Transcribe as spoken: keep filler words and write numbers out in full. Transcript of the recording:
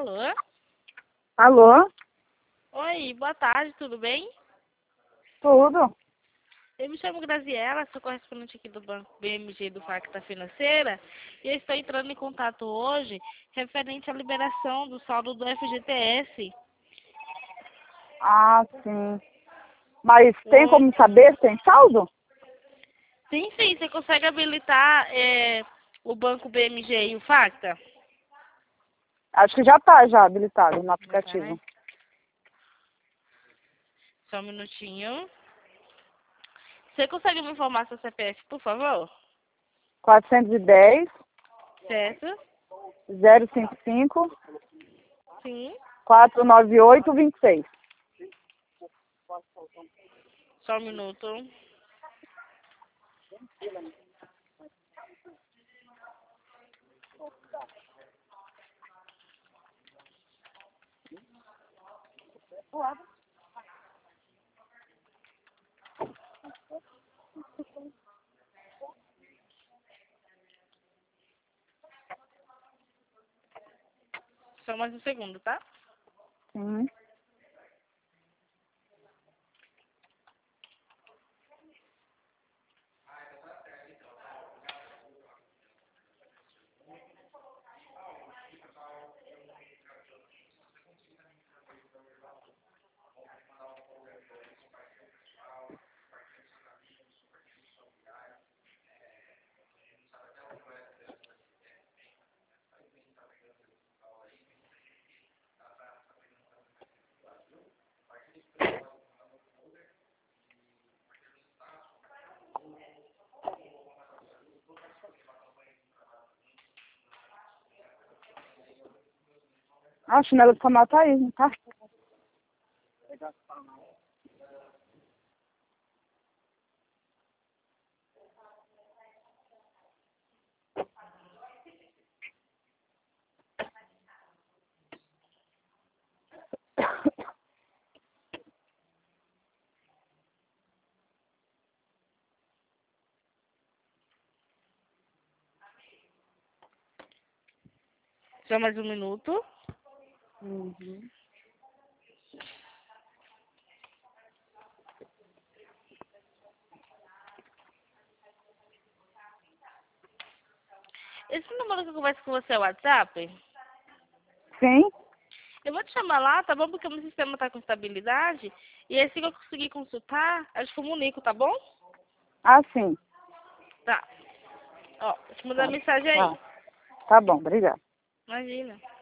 Alô? Alô? Oi, boa tarde, tudo bem? Tudo? Eu me chamo Graziela, sou correspondente aqui do Banco B M G do Facta Financeira e eu estou entrando em contato hoje referente à liberação do saldo do F G T S. Ah, sim. Mas tem Oi. como saber se tem saldo? Sim, sim, você consegue habilitar é, o Banco B M G e o Facta? Acho que já está já habilitado no Já tá, né? aplicativo. Só um minutinho. Você consegue me informar seu C P F, por favor? quatrocentos e dez, Certo? zero cinco cinco, Sim. quatrocentos e noventa e oito, vinte e seis. Só um minuto. Só mais um segundo, tá? Sim. Ah, o chinelo do Samuel tá aí, não tá? Só mais um minuto. Uhum. Esse número que eu converso com você é o WhatsApp? Sim? Eu vou te chamar lá, tá bom? Porque o meu sistema tá com estabilidade. E assim que eu conseguir consultar, eu te comunico, tá bom? Ah, sim. Tá. Ó, vou te mandar Tá, mensagem aí. tá. Tá bom, obrigada. Imagina.